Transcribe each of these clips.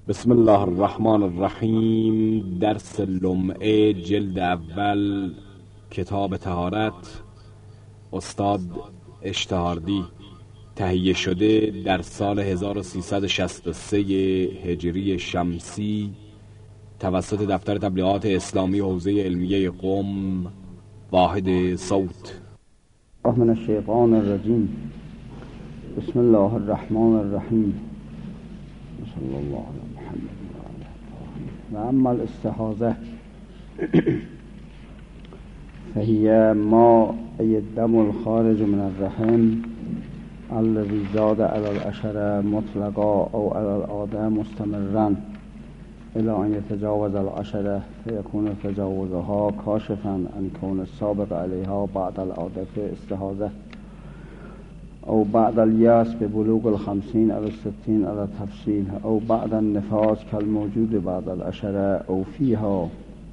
بسم الله الرحمن الرحیم. درس لمعه جلد اول، کتاب طهارت، استاد اشتهاردی. تهیه شده در سال 1363 هجری شمسی توسط دفتر تبلیغات اسلامی حوزه علمیه قم، واحد صوت. من الشیطان الرجیم. بسم الله الرحمن الرحیم. صلی الله علی محمد و اما الاستحاضه فهي ما ای الدم الخارج من الرحم الذي زاد على العشرة مطلقا او على العادة مستمرا الى ان يتجاوز العشرة فيكون تجاوزها كاشفا عن كون السابق عليها بعد العادة استحاضة او بعد الياس ببلوغ 50 او 60 على التفصيل او بعد النفاس كالموجود بعد العشرة او فيها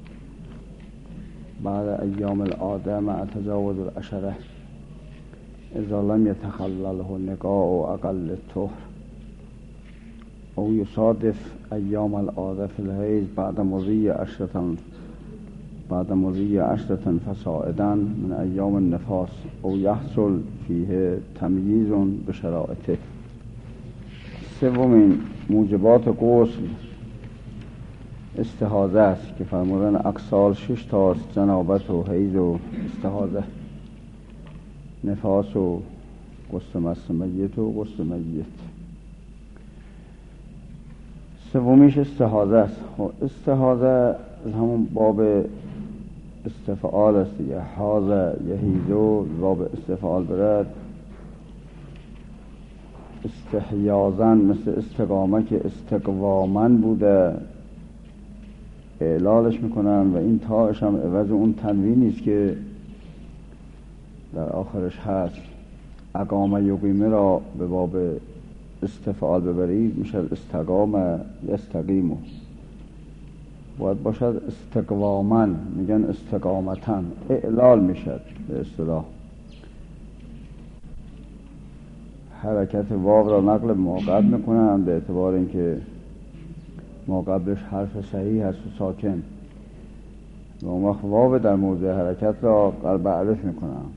بعد ايام العادة مع تجاوز العشرة اذا لم يتخلله نقاء اقل الطهر او يصادف ايام العادة في الحيض بعد مضي عشرة فصاعدا من ايام النفاس او يحصل فيه تمييز بشرائطه. سومین موجبات غسل استحاضه است که فرمودن اقسال 6 تاست: جنابت و حیض و استحاضه، نفاس و غسل مس میت و غسل میت. سومیش استحاضه است. استحاضه از همون باب استفعال است دیگه. حاضه یحیزو باب استفعال برد. استحیازن مثل استقامه که استقوامن بوده اعلالش میکنن و این تاش هم عوض اون تنوینی است که در آخرش هست. اقامه یقیمه را به باب استفعال ببرید میشه استقامه یستقیمو، باید باشد استقوامن، میگن استقامتن، اعلال میشد به اصطلاح. حرکت واو را نقل موقع میکنن به اعتبار اینکه موقعش حرف صحیح هست و ساکن، و اون وقت واو در موضع حرکت را قلب علف میکنن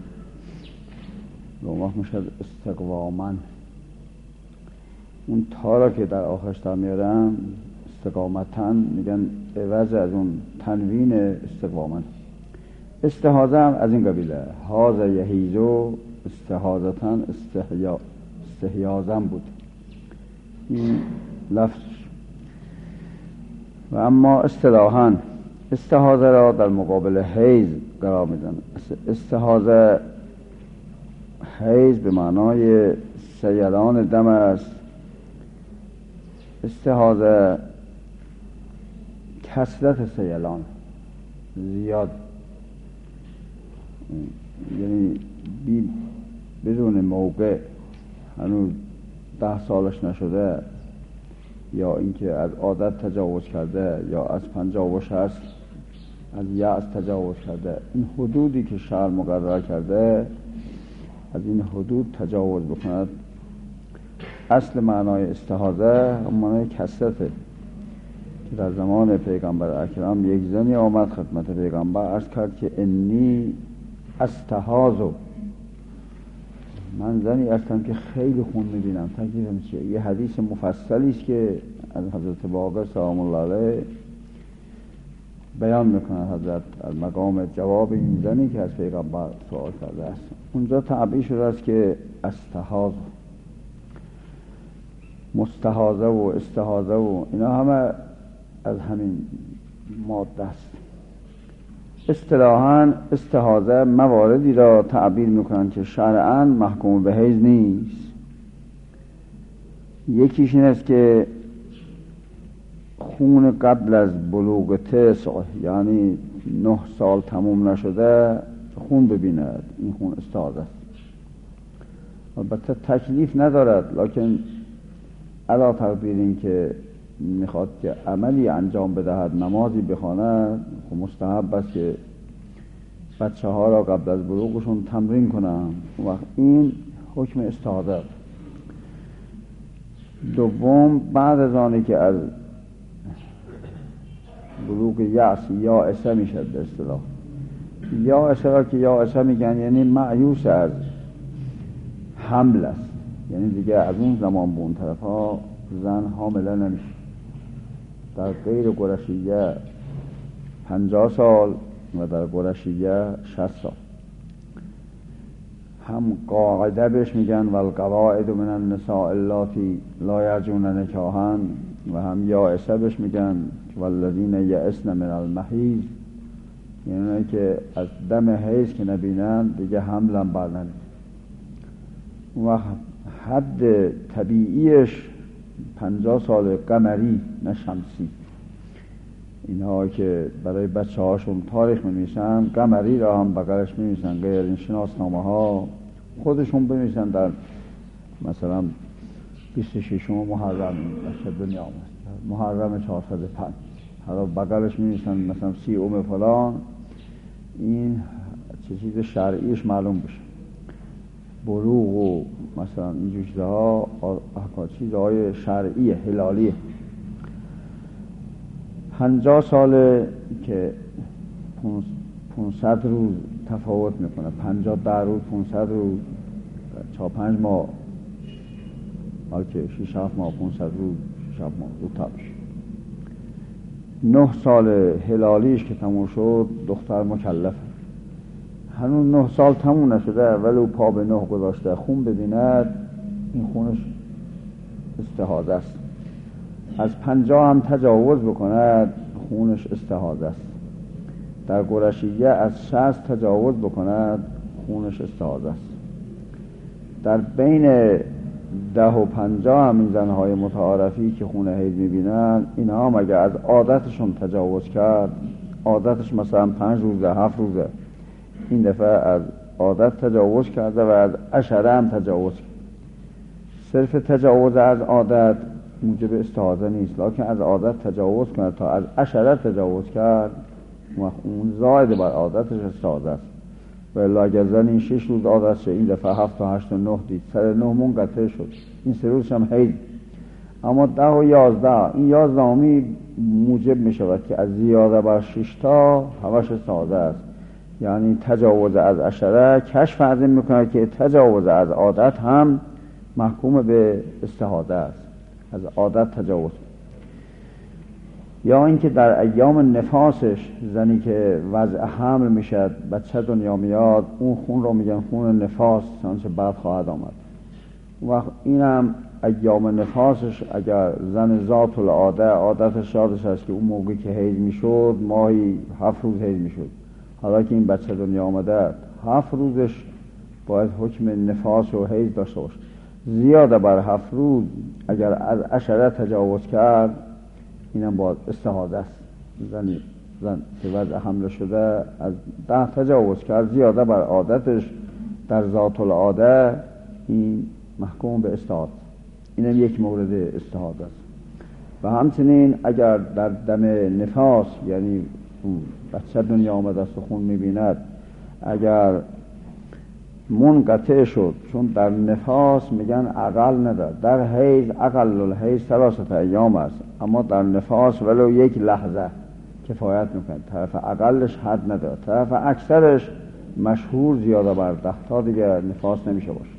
و اون وقت میشد استقوامن. اون تا را که در آخرش در میارن استقامتن میگن عوض از اون تنوین استقوامن. استحاضه هم از این قبیله. حاضه یحیزو استحاضتن استحیازن بود این لفظ. و اما اصطلاحاً استحاضه را در مقابل حیض قرار میدن. استحاضه حیض به معنای سیلان دم است. استحاضه کثرت سیلان زیاد، یعنی بدون موقع، هنوز 10 سالش نشده، یا اینکه از عادت تجاوز کرده، یا از 50 و 60 از یأس تجاوز کرده. این حدودی که شرع مقرر کرده از این حدود تجاوز بکند. اصل معنای استحاضه معنای کثرته که در زمان پیغمبر اکرم یک زنی آمد خدمت پیغمبر عرض کرد که انی استحاضو، من زنی هستم که خیلی خون میبینم. تکلیفم چیه؟ یه حدیث مفصلی است که از حضرت باقر سلام الله علیه بیان میکنه حضرت از مقام جواب این زنی که از پیغمبر سوال کرده است. اونجا تعبیر شده است که استحاض، مستحاضه و استحاضه و اینا همه از همین ماده است. اصطلاحاً استحاضه مواردی را تعبیر میکنن که شرعاً محکوم به حیض نیست. یکیش این است که خون قبل از بلوغ 9، یعنی 9 سال تموم نشده خون ببیند، این خون استحاضه است. البته تکلیف ندارد، لکن علا تقدیر این که میخواد که عملی انجام بدهد، نمازی بخواند، خب مستحب است که بچه ها را قبل از بلوغشون تمرین کنن. وقت این حکم استحاضه. دوم بعد از آنی که از بلوغ یأس یائسه میشد به اصطلاح. یائسه را که یائسه میگن یعنی مایوس از حمل است، یعنی دیگه از اون زمان به اون طرف ها زن حامله نمیشه. در غیر قرشیه 50 سال و در قرشیه 60 سال. هم قاعده بهش میگن والقواعد من النساء اللاتی لا یرجون نکاحا، و هم یائسه بهش میگن والذین یئسن من المحیض، یعنی که از دم حیض که نبینن دیگه حملم برنن. و حد طبیعیش 50 سال قمری نه شمسی. اینها که برای بچه هاشون تاریخ می‌نویسن قمری را هم بغلش می‌نویسن، غیر این شناسنامه ها خودشون بنویسن در مثلا 26 محرم بچه دنیا آمد، محرم 405 حالا بغلش می‌نویسن مثلا 30 فلان، این چه چیز شرعیش معلوم بشه. بلوغ و مثلا اینجور چیزها چیزهای شرعی هلالیه. 50 ساله که 500 روز تفاوت میکنه، 50 در روز 500 روز 4-5 ماه، بلکه 6-7 ماه 500 روز 6-7 ماه زودتر بشه. 9 سال هلالیش که تموم شد دختر مکلفه. هنوز 9 سال تموم نشده ولو پا به 9 گذاشته خون ببیند، این خونش استحاضه است. از 50 هم تجاوز بکند خونش استحاضه است. در قرشیه از 60 تجاوز بکند خونش استحاضه است. در بین 10 و 50 هم این زنهای متعارفی که خون حیض میبینن، اینا هم اگر از عادتشون تجاوز کرد، عادتش مثلا 5 روزه 7 روزه، این دفعه از عادت تجاوز کرده و از عشره هم تجاوز کرد. صرف تجاوز از عادت موجب استحاضه نیست، لکن از عادت تجاوز کنه تا از عشره تجاوز کرد اون زائد بر عادتش استحاضه است. و الا اگر زنی 6 روز عادت شه، این دفعه 7 تا 8 تا 9 دید، سر 9 منقطع شد، این 3 روزش هم حیض. اما 10 و 11 این 11 موجب می شود که از زیاده بر 6 تا همش استحاضه است. یعنی تجاوز از عشره کشف از این میکنه که تجاوز از عادت هم محکوم به استحاضه است، از عادت تجاوز. یا اینکه در ایام نفاسش زنی که وضع حمل میشد، بچه دنیا میاد، اون خون رو میگن خون نفاس، چنانچه بعد خواهد آمد. و اینم ایام نفاسش اگر زن ذات العاده عادتش شادش هست که اون موقعی که حیض میشد ماهی 7 روز حیض میشد، حالا که این بچه دنیا آمده 7 روزش باید حکم نفاس و حیض داشته باشه. زیاده بر 7 روز اگر از عشره تجاوز کرد، اینم باید استحاضه است. زن که وضع حمل شده از 10 تجاوز کرد، زیاده بر عادتش در ذات العاده، این محکوم به استحاضه. اینم یک مورد استحاضه است. و همچنین اگر در دم نفاس، یعنی بچه دنیا آمده است و خون میبیند، اگر منقطع شد، چون در نفاس میگن اقل نداره، در حیض اقل الحیض 3 ایام است، اما در نفاس ولو 1 لحظه کفایت میکنه. طرف اقلش حد نداره، طرف اکثرش مشهور زیاده بر 10 تا دیگه نفاس نمیشه باشه.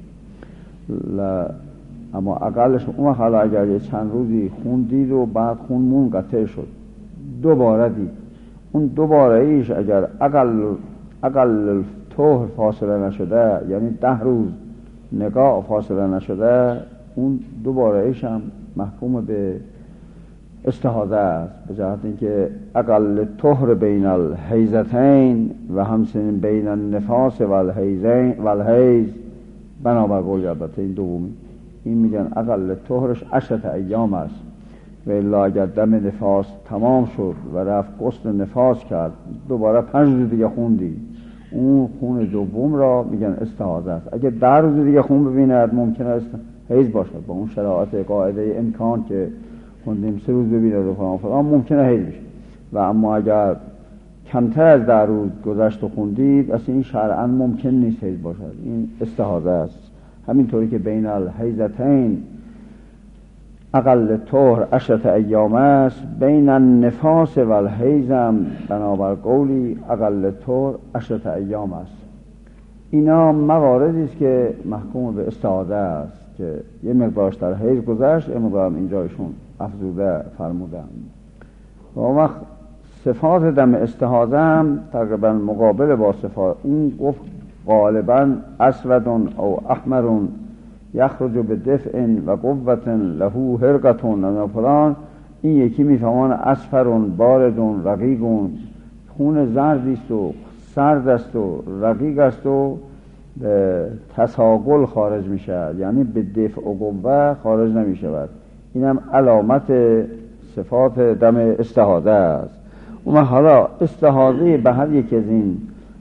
اما اقلش اون حالا اگر یه چند روزی خون دید و بعد خون منقطع شد دوباره دید، اون دوباره ایش اگر اقل طهر فاصله نشده، یعنی 10 روز نقاء فاصله نشده، اون دوباره ایش هم محکوم به استحاضه است، به جهت اینکه اقل طهر بین الحیضتین و همچنین بین النفاس و الحیض بنابر قول البته این دومی، این میگن اقل طهرش 10 ایام است. و الا اگر دم نفاس تمام شد و رفت غسل نفاس کرد، دوباره 5 روز دیگه خون دید، اون خون دوم را میگن استحاضه است. اگر 10 روز دیگه خون ببیند ممکنه است حیض باشد، با اون شرایط قاعده امکان که خوندیم 3 روز ببیند و فلان ممکنه حیض بشه. و اما اگر کمتر از 10 روز گذشت و خون دید، اصلا این شرعاً ممکن نیست حیض باشد، این استحاضه است. همینطوری که بین الحیضتین اقل طهر 10 ایام است، بین النفاس و الحیضم بنابر قولی اقل طهر 10 ایام است. اینا مواردی است که محکوم به استعاده است که یه مقدارش در حیض گذشت، یه مقدارم اینجایشون افزوده فرمودن. و اون وقت صفات دم استحاضه هم تقریبا مقابل با صفات اون گفت غالبا اسود او احمر یخرج به دفع و قوت له هرقة و فلان. این یکی میفهمان اصفر بارد رقیق، خون زردی است و سرد است و رقیق است و به تساقل خارج میشه، یعنی به دفع و قوه خارج نمیشود. اینم علامت صفات دم استحاضه است. و حالا استحاضه به هر یک از این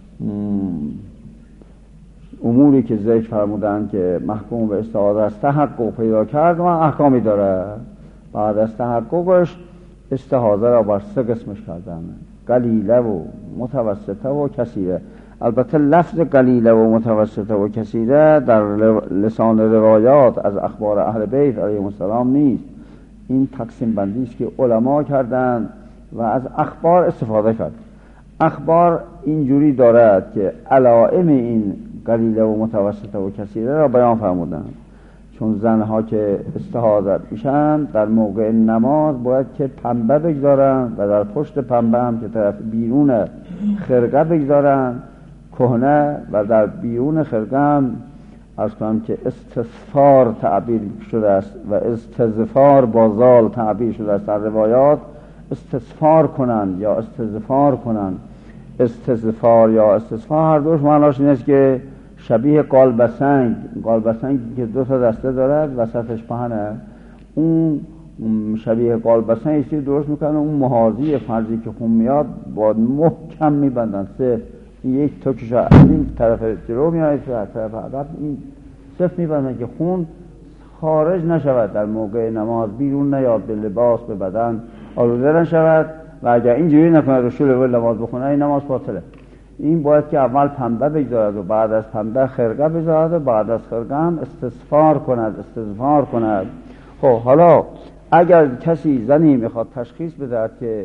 اموری که ذکر فرمودن که محکوم به استحاضه است تحقق پیدا کرد و احکامی داره. بعد از تحققش استحاضه را بر 3 قسمش کردن: قلیله و متوسطه و کثیره. البته لفظ قلیله و متوسطه و کثیره در لسان روایات از اخبار اهل بیت علیهم السلام نیست. این تقسیم بندی است که علما کردن و از اخبار استفاده کرد. اخبار اینجوری دارد که علائم این قلیله و متوسطه و کثیره را بیان فرمودن. چون زنها که استحاضه میشن در موقع نماز باید که پنبه بگذارن و در پشت پنبه هم که طرف بیرون خرقه بگذارن کهنه، و در بیرون خرقه هم عرض کنم که استصفار تعبیر شده است و استظفار با زال تعبیر شده است در روایات. استصفار کنن یا استظفار کنن، استظفار یا استصفار هر دوش معناش این است که شبیه قالبسنگ که 2 تا دسته دارد وسطش پهنه، اون شبیه قالبسنگ است که درست میکنه اون محاذی فرضی که خون میاد با محکم میبندن. 3 یک توکش از این طرف جلو میاد طرف عقب، این صف میبندن که خون خارج نشود در موقع نماز، بیرون نیاد، به لباس به بدن آلوده نشود. و اگر اینجوری نکنه رو شروع نماز بخونه این نماز باطله. این باید که اول پنبه بگذارد و بعد از پنبه خرقه بگذارد و بعد از خرقه هم استظفار کند. خب حالا اگر کسی زنی میخواد تشخیص بده که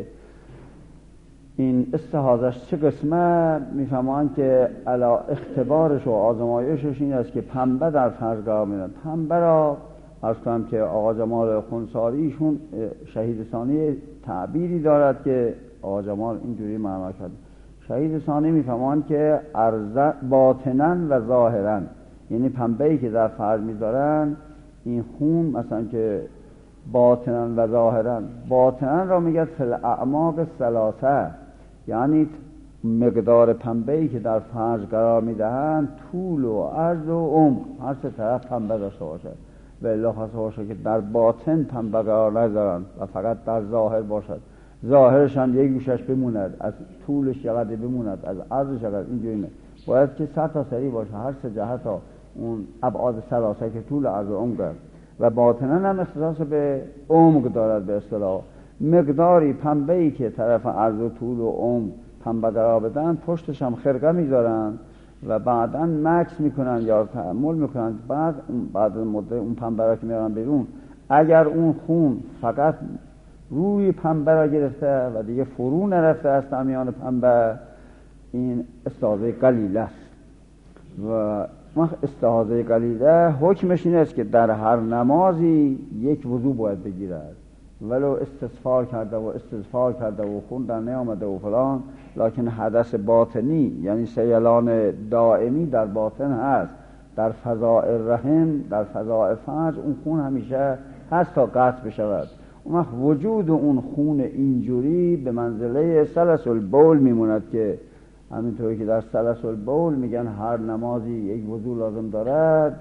این استحاضه‌اش چه قسمه، میفهمن که علا اختبارش و آزمایشش این است که پنبه در فرج قرار میدن. پنبه را عرض کنم که آقا جمال خونساریشون شهید ثانی تعبیری دارد که آقا جمال اینجوری معنا کرد. شهید ثانی میفهمن که باطناً و ظاهراً، یعنی پنبه‌ای که در فرج میذارن این خون مثلا که باطناً و ظاهراً، باطناً را میگه فی الاعماق 3، یعنی مقدار پنبه‌ای که در فرج قرار میدهند طول و عرض و عمق هر 3 طرف پنبه داشته باشه. و الا خاصه باشه که در باطن پنبه قرار نذارن و فقط در ظاهر باشد. ظاهرش هم یک گوشش بموند، از طولش یقدر بموند، از عرضش یقدر، اینجوری نه. باید که 100 تا سری باشه، هر 3 جهت ها اون ابعاد 3 که طول عرض و عمق و باطنن هم اختصاص به عمق دارد. به اصطلاح مقداری پنبه‌ای که طرف عرض و طول و عمق پنبه قرار بدن پشتش هم خرقه میذارن و بعداً مکس میکنن یا تعامل میکنن. بعد مدت اون پنبه را که میارن بیرون، اگر اون خون فقط روی پنبه را گرفته و دیگه فرو نرفته از میان پنبه، این استحاضه قلیله است. و استحاضه قلیله حکمش این است که در هر نمازی یک وضو باید بگیرد، ولو استصفار کرده و خون در نیامده و فلان، لکن حدث باطنی یعنی سیلان دائمی در باطن هست. در فضاء رحم، در فضاء فرج اون خون همیشه هست تا قطع بشود. اون وقت وجود اون خون اینجوری به منزله سلس البول میموند که همینطوری که در سلس البول میگن هر نمازی یک وضو لازم دارد.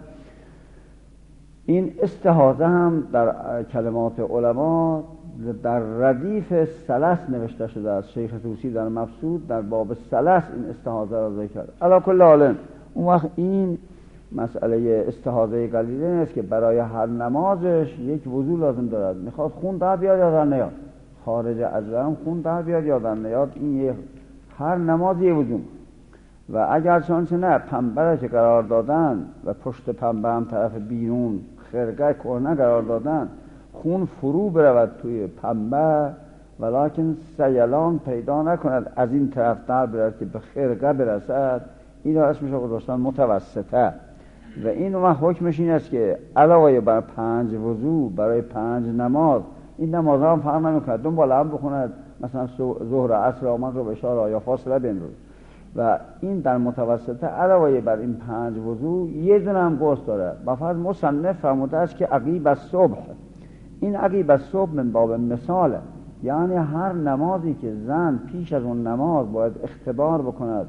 این استحاضه هم در کلمات علما در ردیف سلس نوشته شده است. شیخ طوسی در مبسوط در باب سلس این استحاضه را ذکر کرد. علی کل حال اون وقت این مسئله استحاضه قلیله است که برای هر نمازش یک وضو لازم دارد. میخواد خون در بیاد یا در نیاد، خارج از رحم خون در بیاد یا در نیاد، این هر نماز یک وضو. و اگر چنانچه نه پنبه را که قرار دادن و پشت پنبه هم طرف بیرون خرقه کهنه قرار دادن، خون فرو برود توی پنبه ولکن سیلان پیدا نکند از این طرف در برد که به خرقه برسد، این را اسمش رو گذاشتن متوسطه. و این حکمش این است که علاوه بر 5 وضو برای 5 نماز، این نمازها هم فرق نمی‌کند دنبال هم بخوند، مثلا ظهر عصر آمد رو بشار یا فاصله بین روز. و این در متوسطه علاوه بر این 5 وضو یه دونه هم غسل داره. بفرض مصنف فرموده است که عقیب الصبح، این عقیب الصبح من باب مثاله، یعنی هر نمازی که زن پیش از اون نماز باید اختبار بکند،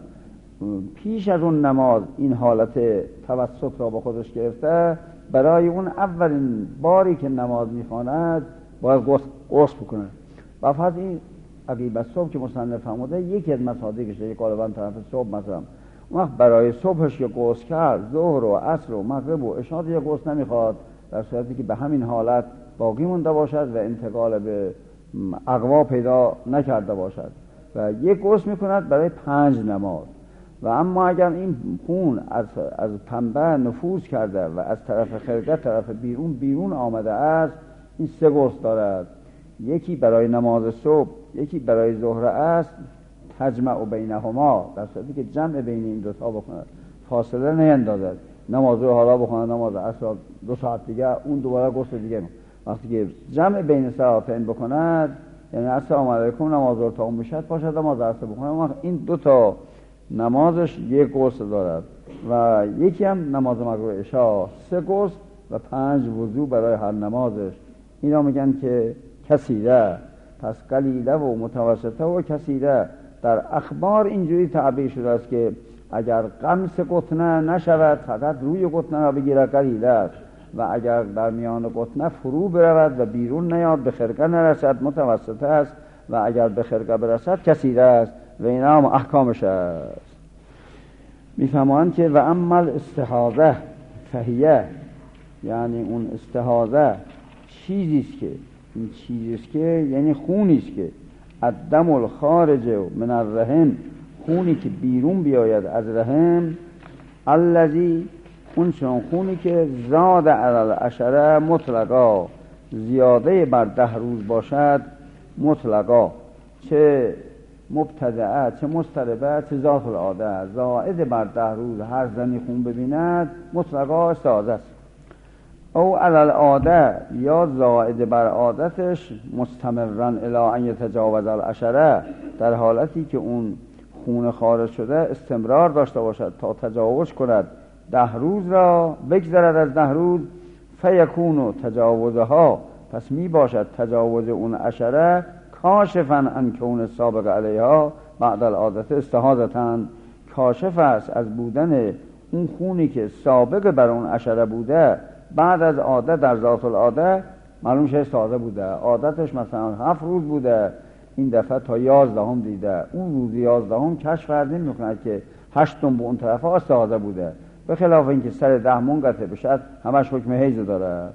پیش از اون نماز این حالت توسط را با خودش گرفته، برای اون اولین باری که نماز میخواند باید غسل بکنه. و فرض این عقیب الصبح که مصنف فرموده یکی از مصادیقش یک غالبا طرف صبح مثلا، اون وقت برای صبحش که غسل کرد، ظهر و عصر و مغرب و عشا دیگه غسل نمیخواد، در صورتی که به همین حالت باقی مونده باشد و انتقال به اقوا پیدا نکرده باشد و یک غسل میکند برای 5 نماز. و اما اگر این خون از پنبه نفوذ کرده و از طرف خرقه طرف بیرون آمده است، این 3 غسل دارد، یکی برای نماز صبح، یکی برای ظهر است، تجمع بینهما، در صورتی که جمع بین این دو تا بکند، فاصله نیندازد، نماز رو حالا بخواند نماز عصر 2 ساعت دیگه اون دوباره غسل دیگه. وقتی که جمع بین ساعتین بکند، یعنی السلام علیکم نماز رو تا اون بشد پاشد نماز عصر بکند، این 2 تا نمازش یک غسل دارد و یکی هم نماز مغرب عشا 3 غسل و 5 وضو برای هر نمازش. اینا میگن که کثیره، پس قلیله و متوسطه و کثیره. در اخبار اینجوری تعبیر شده است که اگر قمص قطنه نشود فقط روی قطنه را بگیره قلیله است، و اگر در میان قطنه فرو برود و بیرون نیاد به خرقه نرسد متوسطه است، و اگر به خرقه برسد کثیره است. و اینا هم احکامش است. میفهمند که و اما استحاضه فهیه، یعنی اون استحاضه چیزیست که، این چیزیست که یعنی خونیست که الدم الخارج من الرحم، خونی که بیرون بیاید از رحم، الذی، اون چون خونی که زاد علی العشره مطلقا، زیاده بر 10 روز باشد مطلقا، چه مبتدعه چه مضطربه چه ذات العاده، زائد بر 10 روز هر زنی خون ببیند مطلقا استحاضه است. او علی العاده، یا زائد بر عادتش مستمرن الی ان یتجاوز العشره، در حالتی که اون خون خارج شده استمرار داشته باشد تا تجاوز کند 10 روز را، بگذرد از 10 روز، فیکون تجاوزها، پس می باشد تجاوز اون عشره کاشفا عن کون سابق علیها بعد العادت استحاضتن، کاشف است از بودن اون خونی که سابق بر اون عشره بوده بعد از عادت در ذات العاده معلوم شه استحاضه بوده. عادتش مثلا 7 روز بوده، این دفعه تا 11 دیده، اون روز 11 کشف کردیم میکنه که 8 به اون طرف استحاضه بوده، به خلاف اینکه سر 10 منقطع بشد همش حکم حیض داره.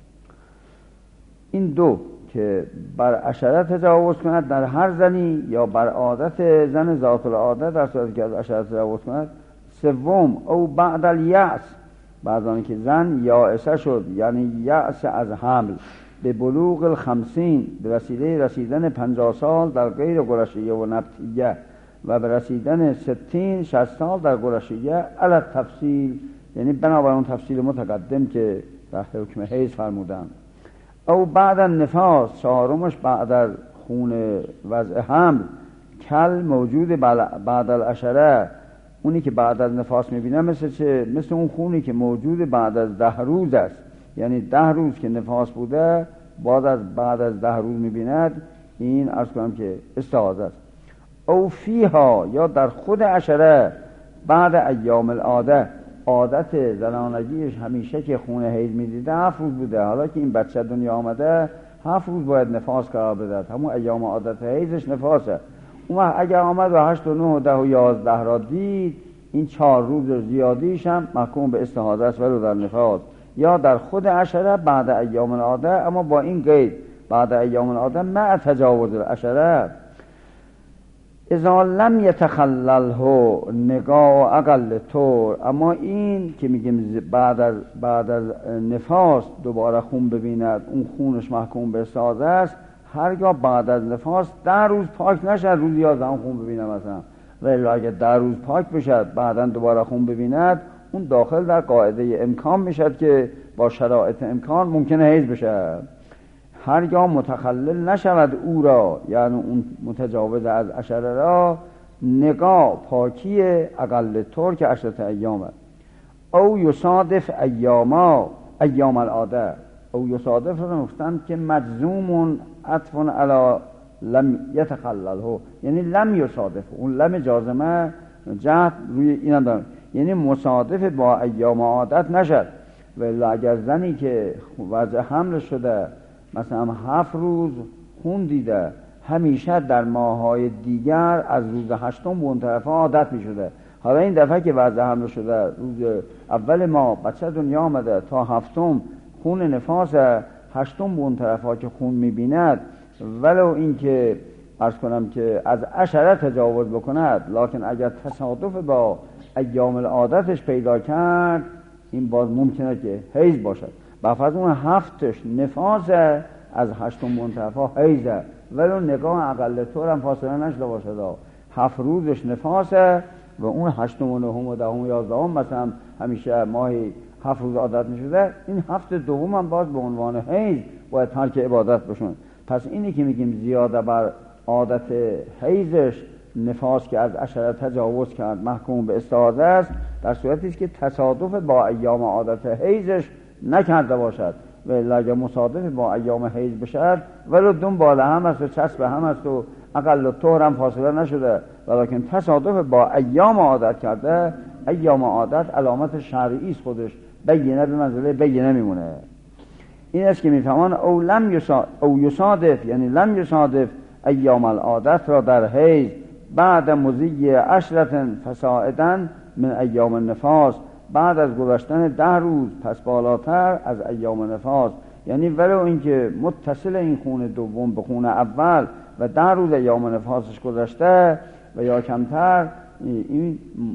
این 2 که بر عشره تجاوز کند در هر زنی یا بر عادت زن ذات العاده در صورتی که از عشره تجاوز کند. 3 او بعد الیأس، بعد آن که زن یائسه شد، یعنی یأس از حمل، به بلوغ 50، به وسیله رسیدن 50 سال در غیر قرشیه و نبتیه، و به رسیدن 60 سال در قرشیه علی تفصیل، یعنی بنابر اون تفصیل متقدم که در حکم حیض فرمودن. او بعد النفاس، 4 بعد از خون وضع حمل، کل موجود بعد العشره، اونی که بعد از نفاس میبینه مثل چه؟ مثل اون خونی که موجود بعد از 10 روز است، یعنی 10 روز که نفاس بوده بعد از 10 روز میبیند، این عرض کنم که استحاضه است. او فیها، یا در خود عشره بعد ایام العاده، عادت زنانگیش همیشه که خون حیض میدیده 7 روز بوده، حالا که این بچه دنیا آمده 7 روز باید نفاس قرار بده، همون ایام عادت حیضش نفاسه. اون اگر آمد و 8 و 9 و 10 و 11 را دید، این 4 روز زیادیش هم محکوم به استحاضه است ولو در نفاس، یا در خود عشره بعد ایام العاده، اما با این قید بعد ایام العاده مع تجاوز العشره. اذا لم یتخلله نگاه اقل طور. اما این که میگیم بعد از نفاس دوباره خون ببیند، اون خونش محکوم به استحاضه است. هرگاه بعد از نفاس 10 روز پاک نشد، روز 11 خون ببینه مثلا، ولی اگه 10 روز پاک بشد بعدا دوباره خون ببیند، اون داخل در قاعده امکان میشد که با شرایط امکان ممکنه حیض بشه. هرگاه متخلل نشود او را، یعنی اون متجاوز از عشره را، نگاه پاکی اقل طور که 10 ایامه. او یصادف ایام العاده. او یصادف رو گفتن که مجزوم عطف علی لم یتخلله، یعنی لم یصادف، اون لم جازمه جهت روی اینم دارم، یعنی مصادف با ایام عادت نشد. ولی اگر زنی که وضع حمل شده مثلا 7 روز خون دیده، همیشه در ماه‌های دیگر از روز 8 به اون طرفا عادت می شده، حالا این دفعه که وضع حمل شده روز اول ماه بچه دنیا آمده تا 7 خون نفاس 8 به اون طرفا که خون می بیند، ولو این که عرض کنم که از عشره تجاوز بکند، لکن اگر تصادف با ایام العادتش پیدا کرد، این باز ممکنه که حیض باشد. بفرض اون 7 نفاس از 8 منطفا حیضه، ولو نگاه اقل طور هم فاصله نشده باشد، 7 روزش نفاسه و اون 8 و 9 و 10 و 11 مثلا همیشه ماهی 7 روز عادت میشده، این 7 دوم هم باز به عنوان حیض باید ترک عبادت بشون. پس اینی که میگیم زیاده بر عادت حیضش نفاس که از عشره تجاوز کرد محکوم به استحاضه است، در صورتی است که تصادف با ایام عادت حیضش نکرده باشد. و اگه مصادف با ایام حیض بشد، ولو دنبال هم است و چسب هم است و اقل طهر هم فاصله نشده، ولیکن تصادف با ایام عادت کرده، ایام عادت علامت شرعی است، خودش بینه به منزله بینه میمونه. این است که میفهمان او یصادف، یعنی لم یصادف ایام العادت را در حیض بعد مضی 10 فصاعدا من ایام النفاس، بعد از گذشتن 10 روز پس بالاتر از ایام نفاس، یعنی ولو اینکه متصل این خون دوم به خون اول و 10 روز ایام نفاسش گذشته و یا کمتر، این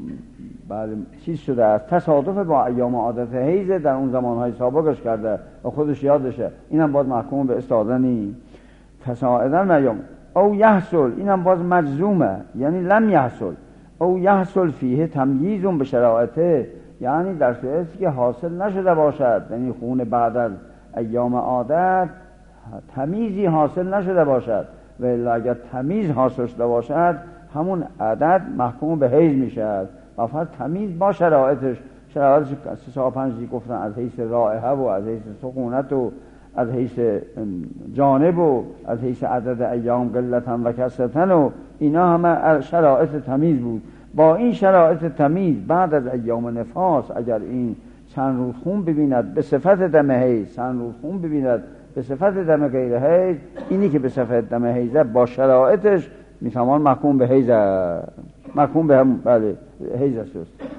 چیز شده است، تصادف با ایام عادت حیض در اون زمانهای سابقش کرده و خودش یادشه، اینم باز محکوم به استحاضه نی. فصاعدا ایام او یحصل، اینم باز مجزومه، یعنی لم یحصل او یحصل فیه تمییز به شرایطه، یعنی در صورتی که حاصل نشده باشد، یعنی خون بعد از ایام عادت تمیزی حاصل نشده باشد، و اگر تمیز حاصل شده باشد همون عدد محکوم به حیض میشد. و فقط تمیز با شرایطش 3-5 گفتن، از حیث رائحه و از حیث سخونت و از حیث جانب و از حیث عدد ایام قلتن و کثرتن و اینا همه شرایط تمیز بود. با این شرایط تمیز بعد از ایام نفاس اگر این چند روز خون ببیند به صفت دم حیض، چند روز خون ببیند به صفت دم غیر حیض، اینی که به صفت دم حیض با شرایطش میفهمان محکوم به حیض، محکوم به بله حیض است.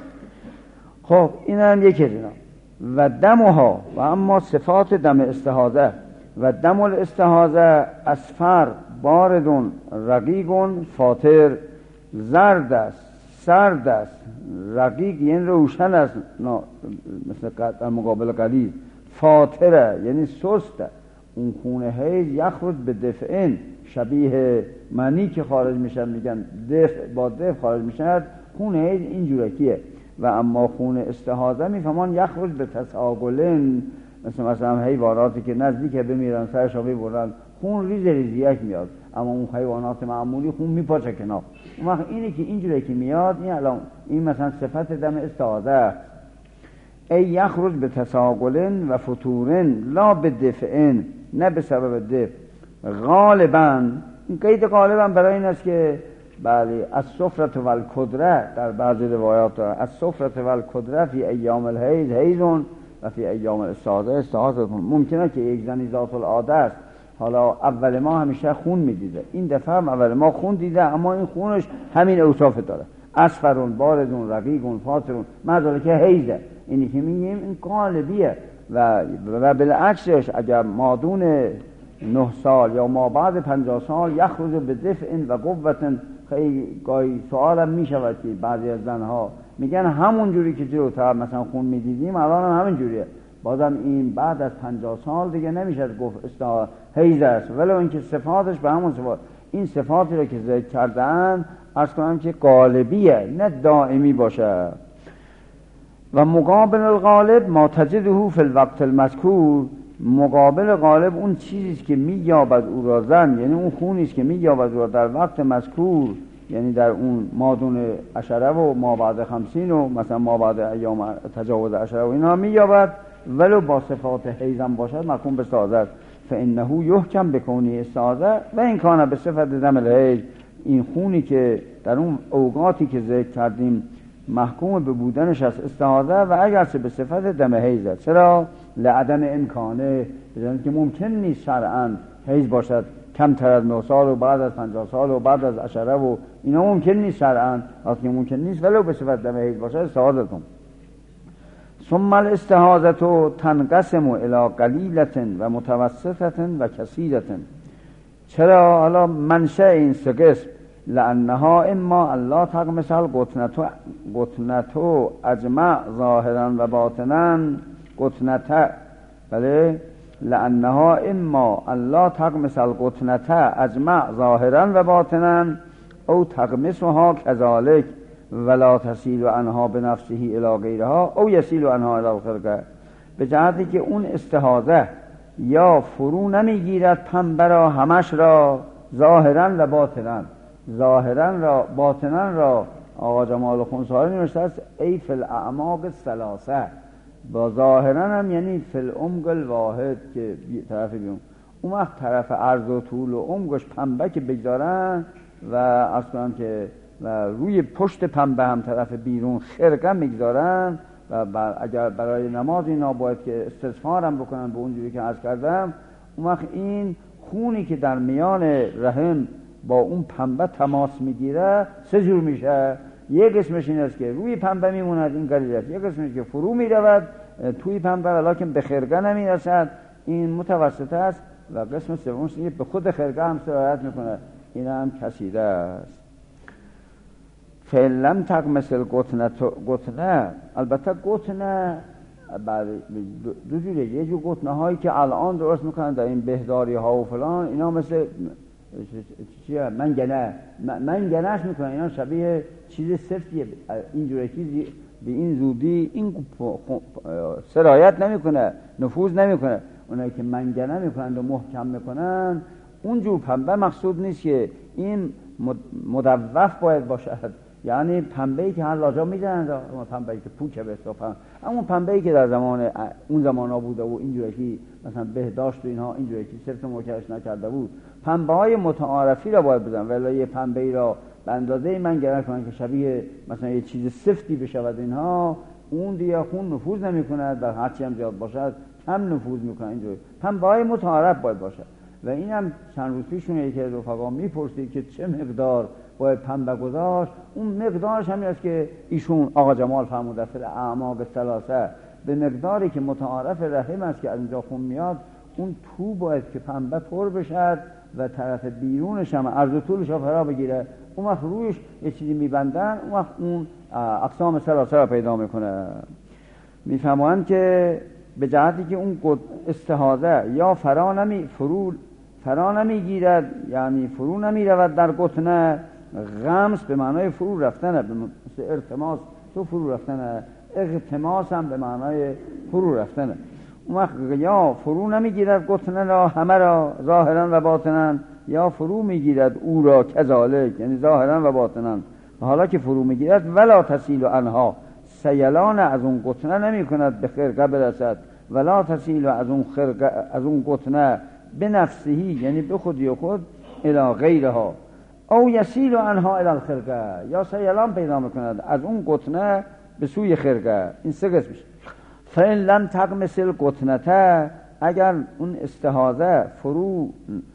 خب این هم یکی دینا. و دمها، و اما صفات دم استحاضه، و دم الاستحاضه اصفر باردون رقیقون فاطر، زرد است، سرد است، رقیق یعنی روشن است، مثل در مقابل قلیز، فاطره یعنی سسته. اون خون حیض یخرج به دفعین، شبیه منی که خارج میشن میگن دفع با دفع خارج میشن، خون حیض این جورکیه. و اما خون استحاضه میفهمان یخرج به تساقلن، مثلا حیواناتی که نزدیک بمیرن سرش آبی بردن خون ریز یک میاد، اما اون حیوانات معمولی خون میپاچه کنار. اون وقت اینی که اینجوری که میاد، این الان این مثلا صفت دم استحاضه، ای یخرج به تساقلن و فتورن لا به دفعن، نه به سبب دفع. غالبا این قید غالبا برای این است که بله از سفرت و الکدره در بعضی روایات از سفرت و الکدره فی ایام الحیض حیضون و فی ایام الاستحاضه استحاضه. ممکنه که یک زنی ذات العاده است، حالا اول ما همیشه خون میدیده، این دفعه هم اول ما خون دیده، اما این خونش همین اوصاف داره، اصفرون باردون رقیقون فاطرون، مداره که حیضه. اینی که میگیم این غالبیه. و بالعکسش اگر مادون 9 سال یا ما بعد 50 سال یخرج به دفع و قوة خیلی گاهی سوالم میشود که بعضی از زنها میگن همون جوری که جلوتر مثلا خون میدیدیم الان هم همین جوریه، بازم این بعد از 50 سال دیگه نمیشه گفت حیض است، ولو اینکه صفاتش به همون صفات، این صفاتی رو که ذکر کردن عرض کنم که غالبیه نه دائمی باشه. و مقابل الغالب ما تجده فی الوقت المذکور، مقابل غالب اون چیزی که می‌یابد او را زن، یعنی اون خونی است که می‌یابد او را در وقت مذکور، یعنی در اون مادون عشره و ما بعد 50 و مثلا ما بعد ایام تجاوز عشره و اینا می‌یابد، ولو با صفات حیضم باشد محکوم به استعاضه، فانه یحکم بکونی استعاضه و این کان به صفت دم الحیض، این خونی که در اون اوقاتی که ذکر کردیم محکوم به بودنش از استعاضه و اگرچه به صفت دم حیض است. چرا؟ لعدم امکانه، بدون که ممکن نیست شرعاً حیض باشد کمتر از 9 سال و بعد از 50 سال و بعد از عشره و اینا ممکن نیست شرعاً، وقتی ممکن نیست ولو به صفت دم حیض باشد استعاضه کن. ثم الاستحاضه تنقسم الى قلیلة و متوسطة و کثیرة. چرا؟ حالا منشأ این سه قسم، لانها اما الله تغمسل قطنتو اجمع ظاهرا و باطنا قطنته، بله، لانها اما الله تغمسل قطنته اجمع ظاهرا و باطنا او تغمسها کذالک ولا تسیل عنها بنفسه الی غیرها او یسیل عنها الی الخرقه، به جهتی که اون استحاضه یا فرو نمیگیرد پنبه را همش را ظاهرا و باطنا، ظاهرا را باطنا را آقا جمال خونساری نوشته است ای فی الاعماق الثلاثه، با ظاهرا هم یعنی فی العمق الواحد که طرف بیرون، اون وقت طرف عرض و طول و عمقش پنبه که بگذارن و اصلا که و روی پشت پنبه هم طرف بیرون خرقه میگذارن و اگر برای نماز اینا باید که استظفار هم بکنن به اونجوری که عرض کردم، اون وقت این خونی که در میان رحم با اون پنبه تماس میگیره سه جور میشه. یک قسمش این است که روی پنبه میموند، این قلیل است. یک قسمش که فرو میرود توی پنبه ولیکن به خرقه نمیرسد، این متوسط است. و قسم سومش که به خود خرقه هم سرایت میکنه، این هم کثیره است. فعلا تغمسل قطنه، البته قطنه دو جوره، یه جور قطنه هایی که الان درست میکنن در این بهداری ها و فلان، اینا مثل چیه منگنهش میکنن، اینا شبیه چیز سفتیه، اینجوره چیزی به این زودی این سرایت نمیکنه، نفوذ نمیکنه. اونایی که منگنه میکنن و محکم میکنن اونجور پنبه مقصود نیست که این مدوف باید باشد، یعنی پنبه‌ای که هر لاجا میزنن، اون پنبه‌ای که پوچه به حساب، اما پنبه‌ای که در زمان اون زمانا بوده و اینجوری مثلا بهداشت و اینها اینجوری که صرف موکلش نکرده بود، پنبه‌های متعارفی را باید بزنن، ولی یه پنبه‌ای را به اندازه منگنه کنن که شبیه مثلا یه چیز سفتی بشود، اینها اون دیگه خون نفوذ نمی‌کند و هرچی هم زیاد باشد کم نفوذ می‌کنه. اینجوری پنبه‌های متعارف باید باشد. و اینم چند روز پیشون یکی از رفقا میپرسید که چه مقدار باید پنبه گذاشت، اون مقدارش همین است که ایشون آقا جمال فرموده فی الاعماق الثلاثه، به مقداری که متعارف رحم است که از اینجا خون میاد، اون تو باید که پنبه پر بشد و طرف بیرونش هم عرض و طولش را فرا بگیره، اون وقت رویش یه چیزی میبندن، اون وقت اون اقسام ثلاثه را پیدا میکنه. میفهمند که به جهتی که اون استحاضه یا فرا نمیگیرد، یعنی فرو نمیرود در قطنه، غمس به معنای فرو رفتنه، مثل ارتماس تو فرو رفتنه، اغتماس هم به معنای فرو رفتنه. اون وقت یا فرو نمیگیرد قطنه را همه را ظاهرا و باطنا، یا فرو میگیرد او را کذالک، یعنی ظاهرا و باطنا. و حالا که فرو میگیرد ولا تسیل عنها، سیلان از اون قطنه نمی کند به خرقه برسد، ولا تسیل از اون قطنه به نفسهی، یعنی به خودی خود، الی غیرها او یسیل عنها الی الخرقه، یا سیلان پیدا میکند از اون قطنه به سوی خرقه. این سه قسم میشه. فإن لم تغمسل قطنته، اگر اون استحاضه فرو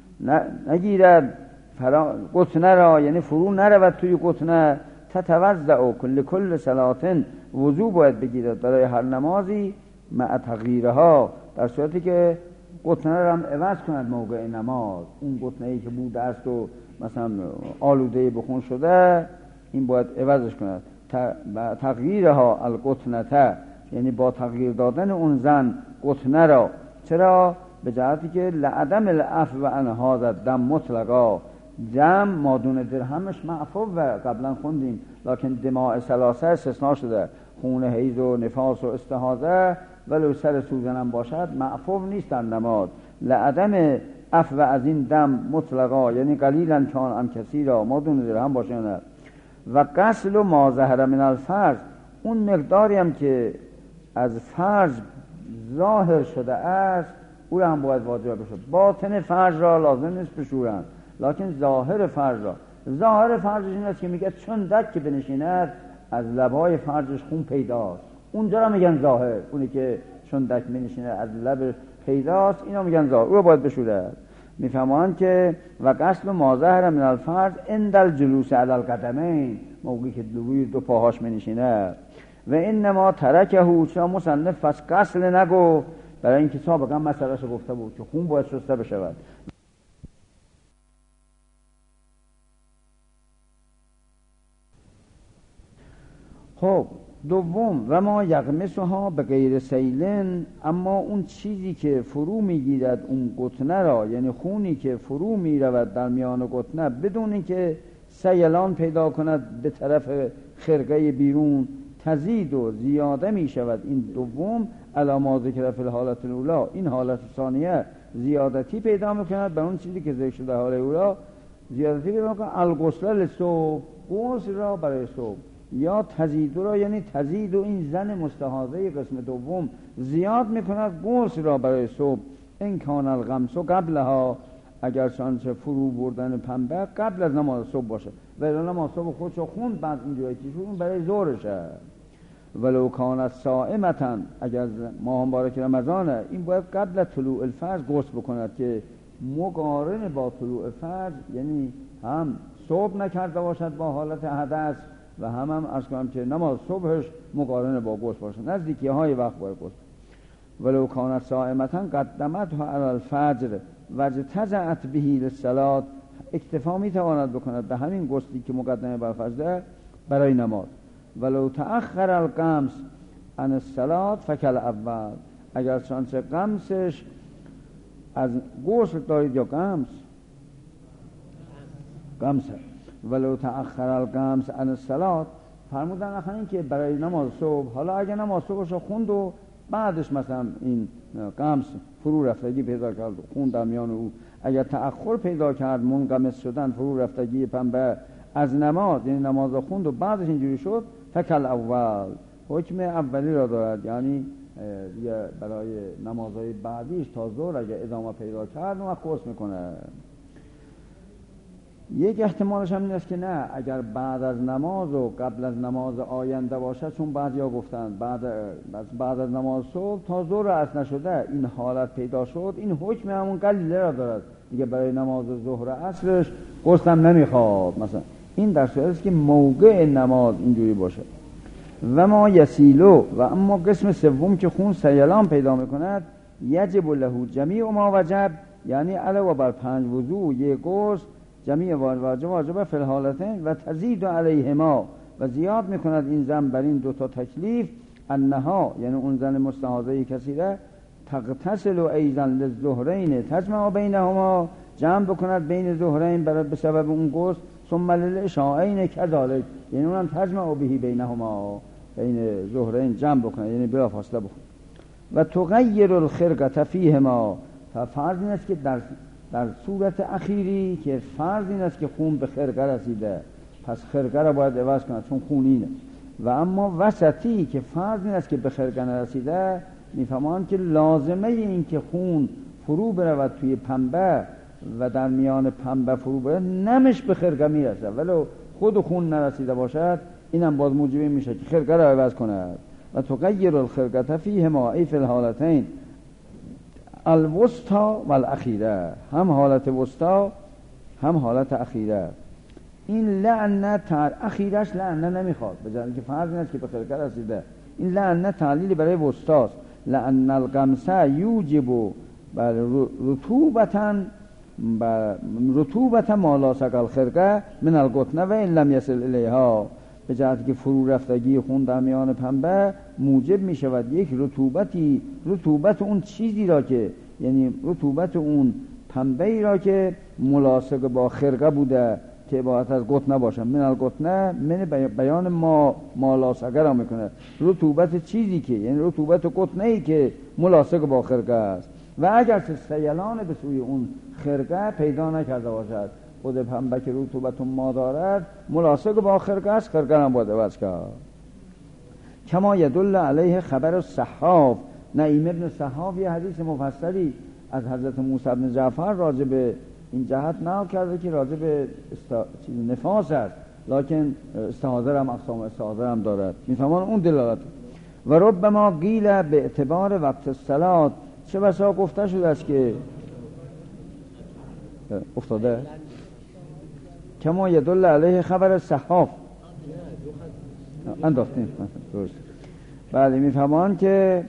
نگیرد قطنه را، یعنی فرو نرود توی قطنه، تتوضأ کل صلاتن، وضو باید بگیرد برای هر نمازی، مع تغییرها، در صورتی که قطنه رو هم عوض کند موقع نماز. اون قطنه‌ای که بوده است و مثلا آلوده به خون شده، این باید عوضش کند. تغییرها القطنته، یعنی با تغییر دادن اون زن قطنه را. چرا؟ به جهتی که لعدم العفو عن هذا الدم مطلقا، دم مادون درهمش معفو و قبلا خوندیم، لکن دماء ثلاثه استثناء شده، خون حیض و نفاس و استحاضه ولو سر سوزنم باشد معفو نیست در نماز. لعدم عفو از این دم مطلقا، یعنی قلیلا کان ام کثیرا، مادون درهم باشد. و غسل و ما ظهر من الفرج، اون مقداری هم که از فرج ظاهر شده است او را هم باید واجب بشه. باطن فرج را لازم نیست بشورن، لکن ظاهر فرج را. ظاهر فرجش این است که میگه چون دک که بنشیند از لبهای فرجش خون پیداست، اونجا را میگن ظاهر. اونی که چون دک بنشیند از لب پیداست، اینا میگن ظاهر، او را باید بشورد. میفهمان که و غسل ما ظهر من الفرج عند الجلوس علی القدمین، موقعی که روی دو پاهاش می‌نشینه. و انما ترکه، چرا مصنف پس غسل نگو؟ برای اینکه سابقا مسئله‌اش گفته بود که خون باید شسته بشود. خب دوم، و ما یغمسها به غیر سیلن، اما اون چیزی که فرو میگیرد اون قطنه را، یعنی خونی که فرو میرود در میان قطنه بدون اینکه سیلان پیدا کند به طرف خرقه بیرون، تزید و زیاده می شود. این دوم علامه ذکر فی الحالت الاولی، این حالت ثانیه زیادتی پیدا میکند بر اون چیزی که ذکر شده حال اولی، زیادتی پیدا میکند. الغسل للصبح، غسل را برای صبح، یا تزید را، یعنی تزید و این زن مستحاضه قسم دوم زیاد میکند غسل را برای صبح. این کان الغمس قبلها، اگر چانچه فرو بردن پنبه قبل از نماز صبح باشه، ولی نماز صبح خودشو خوند بعد اینجوری که شروع برای ظهرشه. ولو کانت صائمتا، اگر ماه مبارک رمضانه، این باید قبل طلوع الفجر غسل بکند که مقارن با طلوع فجر، یعنی هم صبح نکرده باشد با حالت حدث و هم عرض کنم که نماز صبحش مقارن با غسل باشد، نزدیکی های وقت باید غسل. ولو کانت صائمتا قدمتها علی الفجر واجتزعت به للصلاة، اکتفا میتواند بکند به همین غسلی که مقدمه بر فجر برای نماز. ولو تأخر القمص عن الصلاة فکل اول، اگر چانچه قمصش از غسل دارید یا قمص ولو تأخر القمص عن الصلاة، فرمودن آخر این که برای نماز صبح، حالا اگر نماز صبحش خوند و بعدش مثلا این قمص فرو رفتگی پیدا کرد و خون در میان او، اگر تأخر پیدا کرد منقمص شدن فرو رفتگی پنبه از نماز، یعنی نماز خوند و بعدش اینجوری شد، فکل اول، حکم اولی را دارد، یعنی برای نمازهای بعدیش تا ظهر اگر ادامه پیدا کرد اون غسل میکنه. یک احتمالش هم این است که نه، اگر بعد از نماز و قبل از نماز آینده باشد، چون بعضیا گفتن بعد از نماز صبح تا ظهر اصل نشده این حالت پیدا شد، این حکم همون قلیله را دارد دیگه، برای نماز ظهر عصرش غسل هم نمیخواد. مثلا این در صورتی است که موقع نماز اینجوری باشه. و ما یسیلو، و اما قسم سوم که خون سیلان پیدا میکند، یجب له جمیع ما وجب، یعنی علاوه بر 5 وضو یک غسل جمیع واجبه فی الحالتین و تزید علیهما، و زیاد میکند این زن بر این دوتا تکلیف، انها، یعنی اون زن مستحاضه کثیره، تغتسل ایضا للظهرین تجمع بینهما، جمع بکند بین ظهرین برای به سبب اون غسل، ثم للعشاءین کذالک، یعنی اونم تجمع به بینهما، بین ظهرین جمع بکند، یعنی بلا فاصله بکند. و تغیر الخرقه فیهما، فرض این است که در صورت اخیری که فرض این است که خون به خرقه رسیده، پس خرقه را باید عوض کنند چون خونینه. و اما وسطی که فرض این است که به خرقه نرسیده، میفهمان که لازمه این که خون فرو برود توی پنبه و در میان پنبه فرو برود، نمش به خرقه میرسه ولو خود خون نرسیده باشد، اینم باز موجب میشه که خرقه را عوض کند. و تغیر الخرقه فیهما ای فی الحالتین الوسطا و الاخیره، هم حالت وسطا هم حالت اخیره. این لعنه اخیرش لعنه نمیخواد، بجای که فرض نیست که به خرقه رسیده، این لعنه تعلیلی برای وسطاست. لأن القمص یوجب بله رطوبتا ما لاصق الخرقه من القطنه و این لم یصل الیها، به جهتی که فرو رفتگی خون در میان پنبه موجب می شود یک رطوبت اون چیزی را که، یعنی رطوبت اون پنبه ای را که ملاصق با خرقه بوده که عبارت از قطنه باشه. من القطنه من بیان ما لاصقه را میکنه، رطوبت چیزی که، یعنی رطوبت قطنه ای که ملاصق با خرقه است. و اگر سیلان به سوی اون خرقه پیدا نکرده باشد، خود پنبه که رطوبت ما دارد ملاصق با خرقه است، خرقه هم باید عوض کرد. کما یدل علیه خبر الصحاف، نعیم ابن صحاف یه حدیث مفصلی از حضرت موسی بن جعفر راجع به این جهت نقل کرده که راجع به نفاس است، لکن استحاضه هم اقسام استحاضه هم دارد. میفهمان اون دلالت. و ربما قیل به اعتبار وقت الصلات، چه بسا گفته شده است که افتاده کما یدل علیه خبر الصحاف انداختیم درست. بله میفهمان که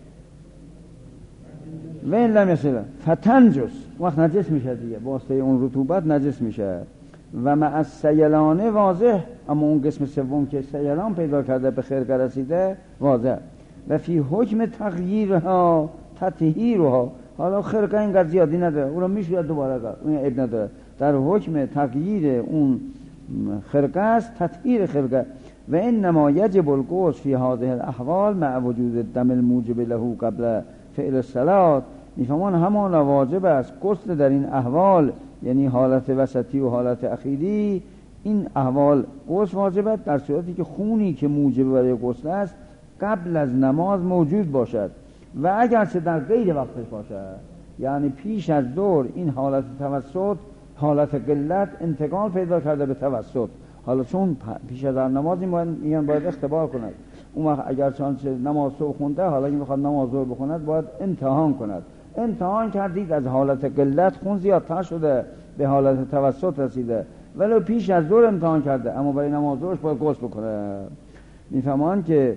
و این لم یصل فتنجس، وقت نجس میشه دیگه، واسطه اون رطوبت نجس میشه. و مع السیلان واضح، اما اون قسم سوم که سیلان پیدا کرده به خرقه رسیده واضح. و فی حکم تغییرها تطهیرها، حالا خرقه اینقدر زیادی نداره، اون رو میشه دوباره کرد، اون عیب نداره. در حکم تغییر اون خرقه است تطهیر خرقه. و انما یجب الغسل فی هذه الاحوال مع وجود الدم الموجب له قبل فعل الصلات. میفهمان همان واجب است غسل در این احوال، یعنی حالت وسطی و حالت اخیری. این احوال غسل واجبت در صورتی که خونی که موجب برای غسل است قبل از نماز موجود باشد و اگرچه در غیر وقتش باشد، یعنی پیش از ظهر این حالت توسط، حالت قلت انتقال پیدا کرده به توسط. حالا چون پیش از نماز این باید اختبار کند، اون وقت اگر چانچه نماز صبح خونده، حالا که میخواد نماز ظهر بخوند باید امتحان کند. امتحان کردید از حالت قلت خون زیادتر شده به حالت توسط رسیده، ولو پیش از ظهر امتحان کرده، اما برای نماز ظهرش باید غسل بکنه. میفهمان که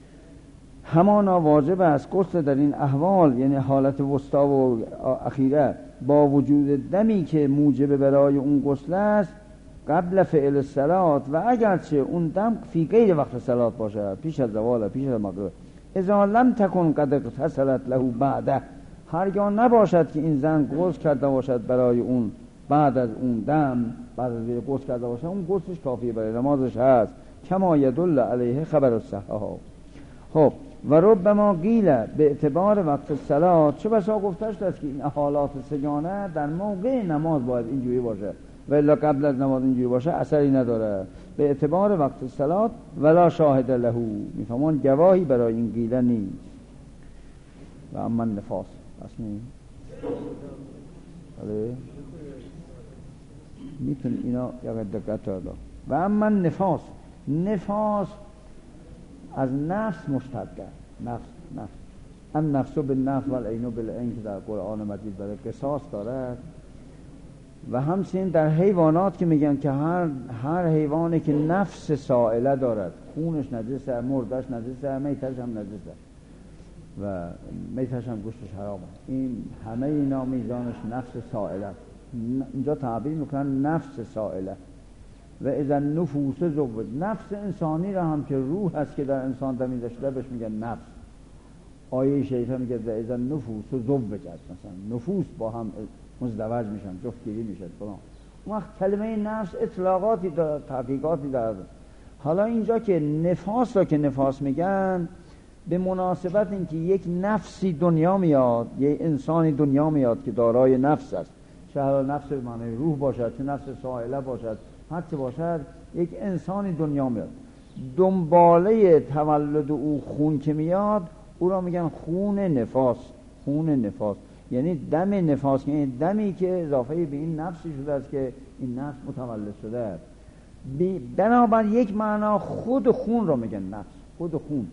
همانا واجب است غسل در این احوال، یعنی حالت وسطا و اخیره، با وجود دمی که موجب برای اون غسل است قبل فعل الصلات، و اگرچه اون دم فی غیر وقت صلات باشه، پیش از زوال، پیش از مغرب. اذا لم تکن قد اغتسلت له بعده، هرگاه نباشد که این زن غسل کرده باشد برای اون بعد از اون دم، بعد از غسل کرده باشد، اون غسلش کافیه برای نمازش هست. کما یدل علیه خبر الصحاح. خب و ربما قیل به اعتبار وقت الصلات، چه بسا گفته شده است که این حالات سگانه در موقع نماز باید اینجوری باشه و الا قبل از نماز اینجوری باشه اثری نداره. به اعتبار وقت الصلات ولا شاهد له، میفهمون گواهی برای این قیل نیست. و اما نفاس اصلا بله میتون اینا یک دقت داره. و اما نفاس از نفس مشتقه، نفس النفس بالنفس والعین بالعین که در قرآن مجید برای قصاص دارد. و همچنین در حیوانات که میگن که هر حیوانی که نفس سائله دارد، خونش نجسه، مردش نجسه، میتش هم نجسه و میتش هم گوشتش حرامه. این همه اینا میزانش نفس سائله. اینجا تعبیر میکنن نفس سائله. و اذا نفوس زوج، نفس انسانی را هم که روح هست که در انسان دمیده شده بهش میگن نفس. آیه شریفه میگه و اذا نفوس زوجت، مثلا نفوس با هم مزدوج میشن، جفتگیری میشن فلان. وقت کلمه نفس اطلاقاتی داره، تحقیقاتی داره. حالا اینجا که نفاس را که نفاس میگن، به مناسبت اینکه یک نفسی دنیا میاد، یک انسانی دنیا میاد که دارای نفس است، چه نفس به معنی روح باشد، چه نفس سائله باشد، هر چه باشد، یک انسانی دنیا میاد. دنباله تولد او خون که میاد، او را میگن خون نفاس. خون نفاس یعنی دم نفاس، یعنی دمی که اضافه به این نفسی شده است که این نفس متولد شده است. بنابر یک معنا خود خون را میگن نفس، خود خون.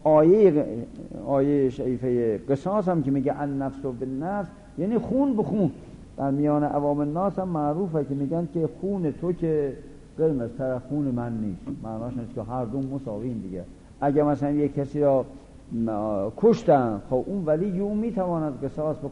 آیه شریفه قصاص هم که میگه النفس بالنفس، یعنی خون به خون. در میان عوام الناس هم معروفه که میگن که خون تو که قرمزتر خون من نیست. معناش نیست که هر دو مساویم دیگه. اگه مثلا یک کسی را کشتن، خب اون ولی یوم میتواند قصاص بکند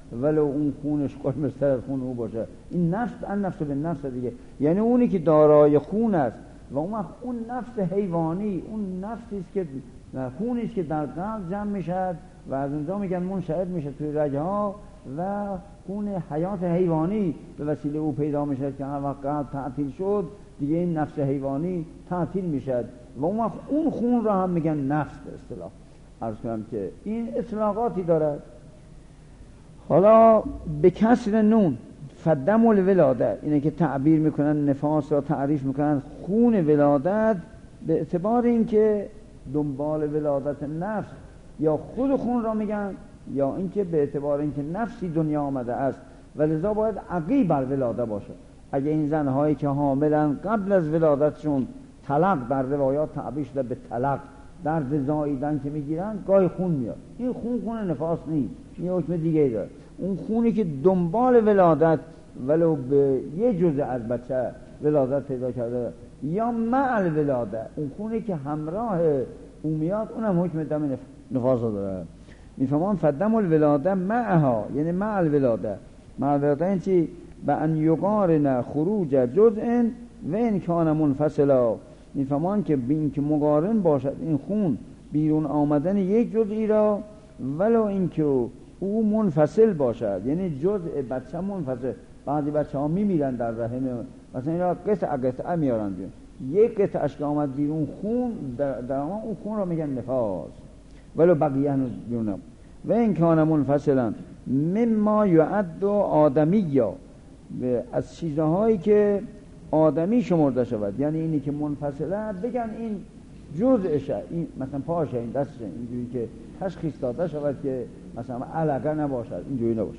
ولو اون خونش قرمزتر از خون او باشه. این نفس نفس به نفس دیگه، یعنی اونی که دارای خون است و اون نفس حیوانی، اون نفسی است که خونی است که در قلب جمع میشد و از اونجا میگن منشعب میشه توی رگها و خون حیات حیوانی به وسیله او پیدا میشه که هر وقت قلب تعطیل شد دیگه این نفس حیوانی تعطیل میشد و اون خون را هم میگن نفس به اصطلاح. عرض کنم که این اطلاقاتی دارد. حالا به کسر نون فدم الولاده، اینه که تعبیر میکنن نفاس را تعریف میکنن خون ولادت به اعتبار اینکه دنبال ولادت نفس یا خود خون را میگن، یا اینکه به اعتبار اینکه نفسی دنیا آمده است و لذا باید عقیب بر ولاده باشه. اگه این زنهایی که حاملن قبل از ولادتشون طلاق در روایات تعبیر شده به طلاق، درد زاییدن که میگیرن گاهی خون میاد، این خون نفاس نیست، این حکم دیگه ای داره. اون خونی که دنبال ولادت ولو به یه جزء از بچه ولادت پیدا کرده یا مع الولاده، اون خونی که همراه اون میاد، اونم حکم دم نفاس داره. میفهمان فدم الولاده معها، یعنی مع الولاده. مع الولاده این چی؟ به ان یقارن خروج جزء و ان کان منفصلا. میفهمان که بین که مقارن باشد این خون بیرون آمدن یک جزئی را ولو اینکه او منفصل باشد، یعنی جزء بچه منفصل. بعضی بچه ها میمیرن در رحم، مثلا اینا قطعه میارن بیرون، یک قطعهش که آمد بیرون خون در اون خون را میگن نفاس ولو بقیه هنوز بیرونم. و این کان منفصلا مما یعد آدمی، از چیزهایی که آدمی شمرده شود، یعنی اینی که منفصله بگن این جزءشه، این مثلا پاشه، این دستشه، اینجوری که تشخیص داده شود که مثلا علاقه نباشد، اینجوری نباشه.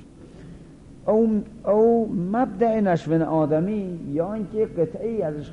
او مبدأ نشو آدمی، یا اینکه قطعی ازش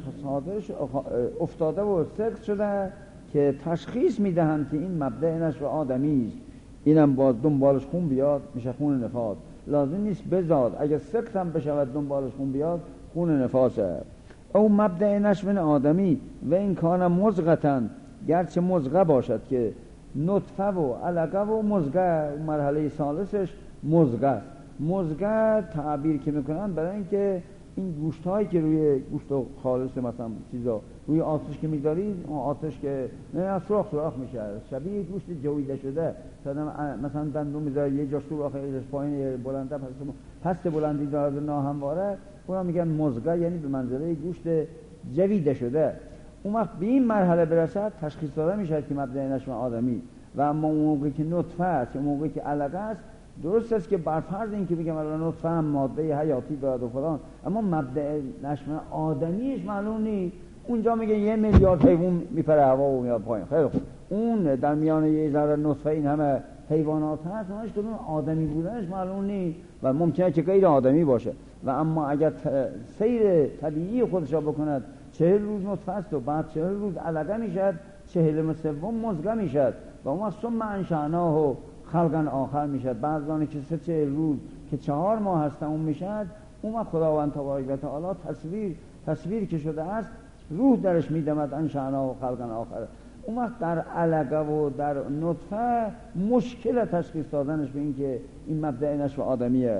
افتاده و سقط شده که تشخیص میدهند که این مبدأ نشو آدمی است، اینم باز دنبالش خون بیاد میشه خون نفاس. لازم نیست بزاد، اگر سقط هم بشود دنبالش خون بیاد خون نفاسه. او مبدأ نشو آدمی و این کان مزغةً، گرچه مزغه باشد که نطفه و علقه و مزغه مرحله ثالثش مزغه است. مزغه تعبیر که میکنن برای اینکه این گوشت هایی که روی گوشت خالص مثلا چیزا روی آتش که میذارید، اون آتش که نه سوراخ میشه، شبیه گوشت جویده شده، مثلا دندون میذاره یه جا سوراخ، یه جا پایین بلنده، پست بلندی داره ناهمواره، اونا میگن مزغه، یعنی به منزله گوشت جویده شده. اون وقت به این مرحله برسد تشخیص داده میشه که مبدأ نشو آدمی. و اما اون موقعی که نطفه است، اون موقعی که علقه است، درست است که بر فرض این که بگم الان نطفه هم ماده حیاتی دارد و فلان، اما مبدأ نشو آدمیش معلوم نیست. اونجا میگه 1 میلیارد حیوان میپره هوا و میاد پایین، خیلی خوب، اون در میان یه ذره نطفه این همه حیوانات هست، اونش کدوم آدمی بودنش معلوم نیست و ممکنه که غیر آدمی باشه. و اما اگر سیر طبیعی خودش را بکند 40 روز نطفه است و بعد 40 روز علقه میشد، 43 مزغه میشد و اون ثم انشأناه خلقا آخر میشد. بعضی که 40 روز که 4 ماه هستن اون میشد، اون خداوند تبارک و تعالی تصویر که شده است روح درش میدمد، انشأناه خلقا آخر. اون وقت در علقه و در نطفه مشکل تشخیص دادنش به این که این مبدأ نشو آدمیه.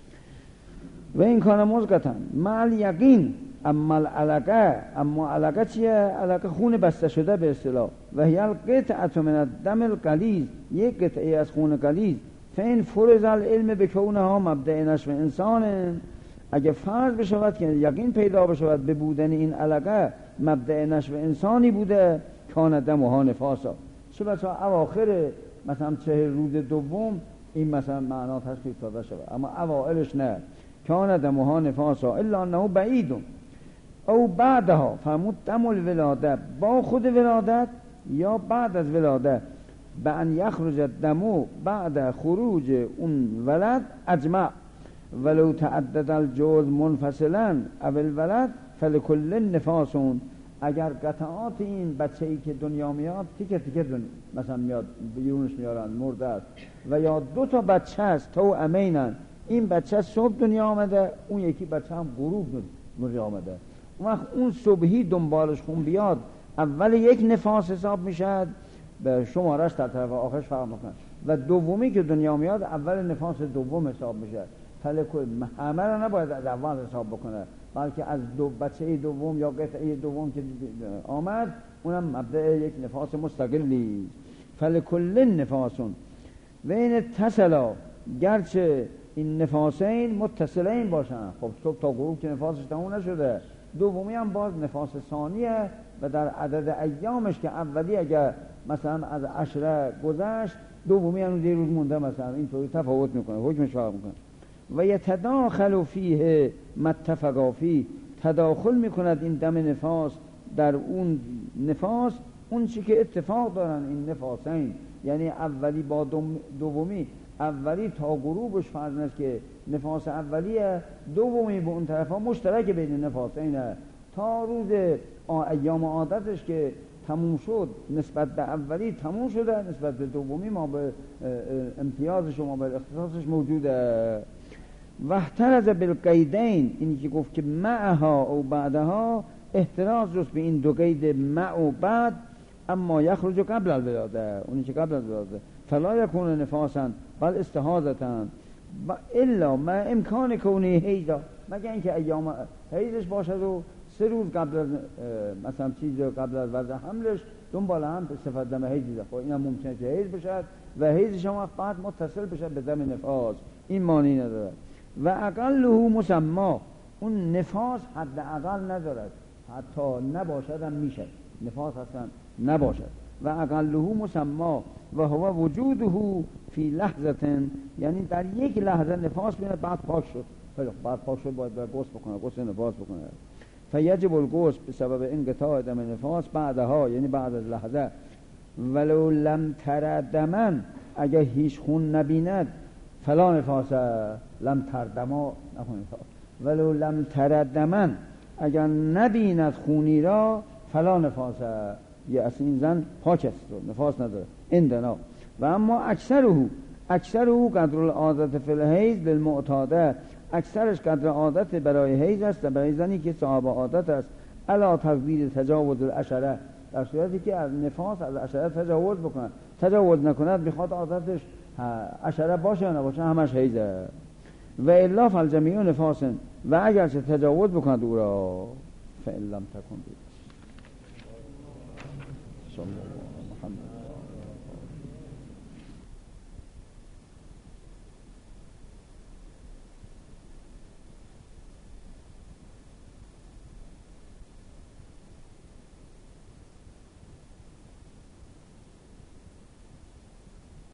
و این کان مزغةً مع الیقین. اما علقه چیه؟ علقه خون بسته شده به اصطلاح. و هی القطعة من الدم الغلیظ، یک قطعه از خون غلیظ. فین فرض العلم بکونها مبدأ نشو انسان، اگه فرض بشود که یقین پیدا بشود به بودن این علقه مبدأ نشو انسانی بوده، کان دمها نفاسا. چه بسا اواخر مثلا 40 روز دوم این مثلا معنا تشخیص داده شود، اما اوائلش نه. کان دمها نفاسا الا انه بعید. او بعدها فرمود دم الولاده، با خود ولادت یا بعد از ولاده، به ان یخرج الدم بعد خروج اون ولد اجمع ولو تعدد الجزء منفصلا او الولد فلکل نفاسون. اگر قطعات این بچه‌ای که دنیا میاد تیکه مثلا میاد بیرونش میارن مرده است، و یا 2 تا بچه است تو امینن، این بچه صبح دنیا آمده، اون یکی بچه هم غروب دنیا آمده، اون وقت اون صبحی دنبالش خون بیاد اول یک نفاس حساب میشد، به شمارش در طرف آخرش فرق میکنه. و دومی که دنیا میاد اول نفاس دوم حساب میشه. همه را نباید از اول حساب بکنه، بلکه از بچه دوم یا قطعه دوم که آمد اونم مبدأ یک نفاس مستقلی. فلکل نفاسون و این اتصلا، گرچه این نفاسین متصلین باشن، خب صبح تا غروب که نفاسش تموم نشده، دومی هم باز نفاس ثانیه و در عدد ایامش که اولی اگر مثلا از 10 گذشت، دومی هنوز یه روز مونده، مثلا اینطوری تفاوت میکنه، حکمش فرق میکنه. و یتداخل فیه متفقا فیه، تداخل میکند این دم نفاس در اون نفاس اون چی که اتفاق دارن این نفاسین، یعنی اولی با دومی، اولی تا غروبش فرض است که نفاس اولیه، دومی به اون طرف ها مشترک بین نفاسینه، تا روز ایام عادتش که تموم شد نسبت به اولی تموم شده، نسبت به دومی ما به امتیازش و ما به اختصاصش موجوده. واحترز بالقیدین، اینی که گفت که معها او بعدها، احتراز جست به این دو قید مع و بعد، اما یخرج قبل الولاده، اونی که قبل الولاده، فلا یکون نفاسا بل استحاضتا الا ما امکان کونه حیضا، مگر اینکه ایام حیضش باشد و 3 روز قبل از مثلا چیز قبل از وضع حملش دنبال هم به صفت دم حیض ده، خب اینم ممکنه که حیض بشد و حیضش هم بعد متصل بشد به دم نفاس، این معنی نداره. و اقله مسما، اون نفاس حد اقل ندارد، حتی نباشد هم میشد، نفاس اصلا نباشد. و اقله مسما و هو وجوده فی لحظه، یعنی در یک لحظه نفاس میاد بعد پاک شد، بعد پاک شد باید غسل بکنه، غسل نفاس بکنه. فیجب الغسل بسبب انقطاع دم نفاس بعدها، یعنی بعد از لحظه. ولو لم تر دمن، اگر هیچ خون نبیند، فلا نفاس، لم تر دما نخونید، ولو لم تر دمن، اگر نبیند خونی را، فلا نفاس، یه اصلا این زن پاک است، نفاس نداره اندنا. و اما اکثره قدر العادت فی الحیض للمعتاده، اکثرش قدر عادت برای حیض است، برای زنی که صاحب عادت است، الا تقدیر تجاوز العشره، در صورتی که از نفاس از عشره تجاوز بکنه، تجاوز نکند میخواد عادتش عشره باشه یا نباشه همش حیضه. و الا فالجمیع نفاس، و اگرچه تجاوز بکند او را، فإن لم تکن بید. صلی الله علیه و محمد.